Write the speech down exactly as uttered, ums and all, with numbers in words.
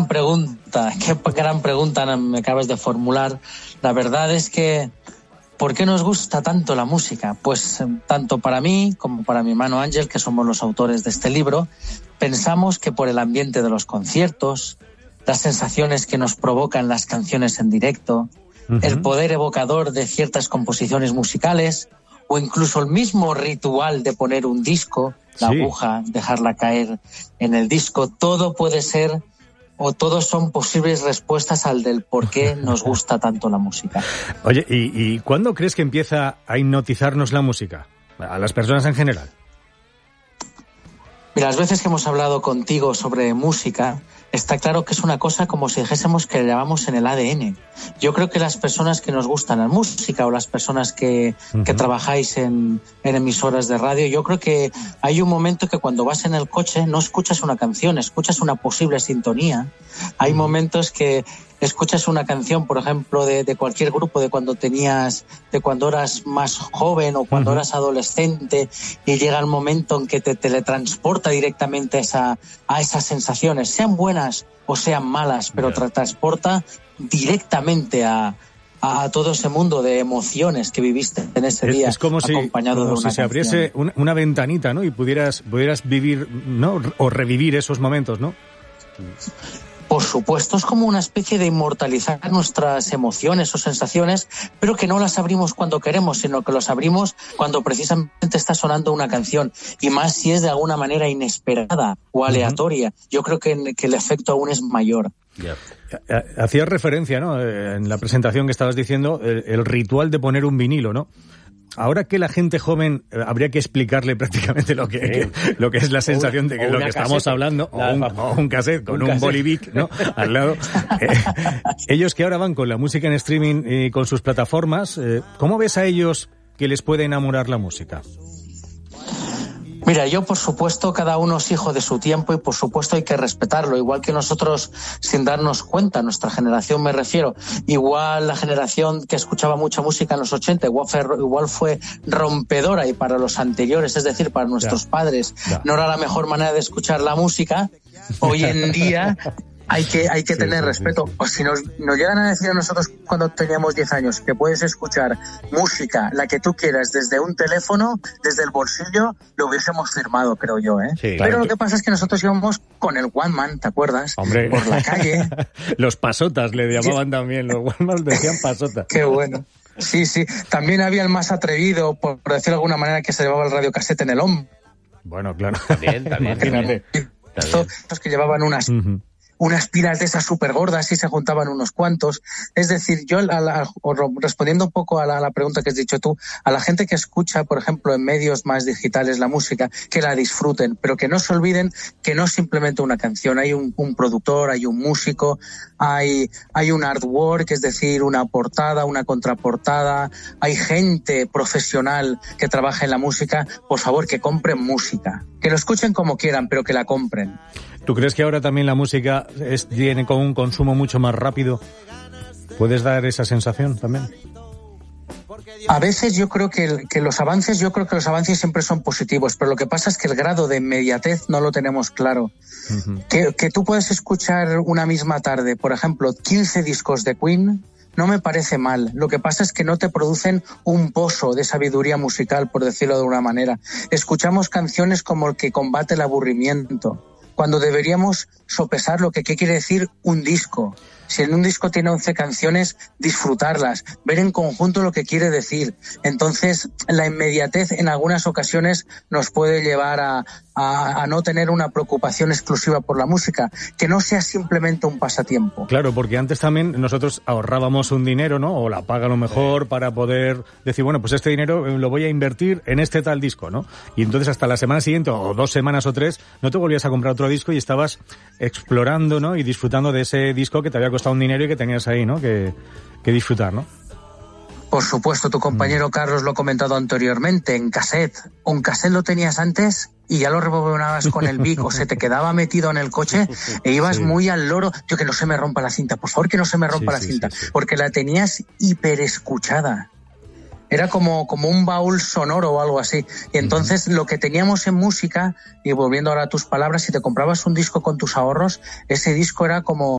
gran pregunta, qué gran pregunta me acabas de formular. La verdad es que, ¿por qué nos gusta tanto la música? Pues tanto para mí como para mi hermano Ángel, que somos los autores de este libro, pensamos que por el ambiente de los conciertos, las sensaciones que nos provocan las canciones en directo, uh-huh. el poder evocador de ciertas composiciones musicales, o incluso el mismo ritual de poner un disco, la sí. aguja, dejarla caer en el disco, todo puede ser, o todos son posibles respuestas al del por qué nos gusta tanto la música. Oye, ¿y, y cuándo crees que empieza a hipnotizarnos la música? A las personas en general. Mira, las veces que hemos hablado contigo sobre música, está claro que es una cosa como si dijésemos que le llamamos en el A D N. Yo creo que las personas que nos gustan la música o las personas que, uh-huh. que trabajáis en, en emisoras de radio, yo creo que hay un momento que cuando vas en el coche no escuchas una canción, escuchas una posible sintonía. Hay uh-huh. momentos que escuchas una canción, por ejemplo, de, de cualquier grupo, de cuando tenías, de cuando eras más joven o cuando uh-huh. eras adolescente, y llega el momento en que te teletransporta directamente a, esa, a esas sensaciones, sean buenas o sean malas, pero yeah. te transporta directamente a, a todo ese mundo de emociones que viviste en ese día, es como acompañado si, como de una si se abriese una, una ventanita, ¿no? Y pudieras, pudieras vivir, ¿no? O revivir esos momentos, ¿no? Por supuesto, es como una especie de inmortalizar nuestras emociones o sensaciones, pero que no las abrimos cuando queremos, sino que las abrimos cuando precisamente está sonando una canción, y más si es de alguna manera inesperada o aleatoria. Uh-huh. Yo creo que, que el efecto aún es mayor. Yeah. Hacías referencia, ¿no?, en la presentación que estabas diciendo, el, el ritual de poner un vinilo, ¿no? Ahora que la gente joven eh, habría que explicarle prácticamente lo que, sí. que lo que es la sensación de que lo que cassette, estamos hablando, o un, o un cassette con un, un bolivic, ¿no?, al lado. Eh, ellos que ahora van con la música en streaming y con sus plataformas, eh, ¿cómo ves a ellos que les puede enamorar la música? Mira, yo por supuesto, cada uno es hijo de su tiempo y por supuesto hay que respetarlo, igual que nosotros sin darnos cuenta, nuestra generación me refiero, igual la generación que escuchaba mucha música en los ochenta, igual fue, igual fue rompedora, y para los anteriores, es decir, para nuestros ya. padres, ya. no era la mejor manera de escuchar la música. Hoy en día hay que, hay que sí, tener sí, respeto. Sí. O si nos, nos llegan a decir a nosotros cuando teníamos diez años que puedes escuchar música, la que tú quieras, desde un teléfono, desde el bolsillo, lo hubiésemos firmado, creo yo, ¿eh? Sí, Pero claro. lo que pasa es que nosotros íbamos con el Walkman, ¿te acuerdas? Hombre. Por la calle. Los pasotas le llamaban también, los Walkman decían pasotas. Qué bueno. Sí, sí. También había el más atrevido, por decirlo de alguna manera, que se llevaba el radiocasete en el hombro. Bueno, claro. También, también. Imagínate. Estos que llevaban unas... Uh-huh. unas pilas de esas súper gordas y se juntaban unos cuantos. Es decir, yo a la, respondiendo un poco a la, a la pregunta que has dicho tú, a la gente que escucha, por ejemplo, en medios más digitales la música, que la disfruten, pero que no se olviden que no es simplemente una canción, hay un, un productor, hay un músico, hay, hay un artwork, es decir, una portada, una contraportada, hay gente profesional que trabaja en la música. Por favor, que compren música, que lo escuchen como quieran, pero que la compren. ¿Tú crees que ahora también la música es, tiene con un consumo mucho más rápido? ¿Puedes dar esa sensación también? A veces yo creo que, que los avances, yo creo que los avances siempre son positivos, pero lo que pasa es que el grado de inmediatez no lo tenemos claro. Uh-huh. Que, que tú puedes escuchar una misma tarde, por ejemplo, quince discos de Queen, no me parece mal. Lo que pasa es que no te producen un pozo de sabiduría musical, por decirlo de una manera. Escuchamos canciones como el que combate el aburrimiento, cuando deberíamos sopesar lo que qué quiere decir un disco. Si en un disco tiene once canciones, disfrutarlas, ver en conjunto lo que quiere decir. Entonces, la inmediatez en algunas ocasiones nos puede llevar a, a, a no tener una preocupación exclusiva por la música, que no sea simplemente un pasatiempo. Claro, porque antes también nosotros ahorrábamos un dinero, ¿no? O la paga a lo mejor para poder decir, bueno, pues este dinero lo voy a invertir en este tal disco, ¿no? Y entonces hasta la semana siguiente, o dos semanas o tres, no te volvías a comprar otro disco y estabas explorando, ¿no? Y disfrutando de ese disco que te había costado un dinero y que tenías ahí, ¿no? Que, que disfrutar, ¿no? Por supuesto, tu compañero Carlos lo ha comentado anteriormente, en cassette. Un cassette lo tenías antes y ya lo rebobinabas con el bic, o se te quedaba metido en el coche e ibas sí. muy al loro. Yo, que no se me rompa la cinta, por favor, que no se me rompa sí, la sí, cinta, sí, sí. porque la tenías hiperescuchada. Era como, como un baúl sonoro o algo así. Y entonces uh-huh. lo que teníamos en música, y volviendo ahora a tus palabras, si te comprabas un disco con tus ahorros, ese disco era como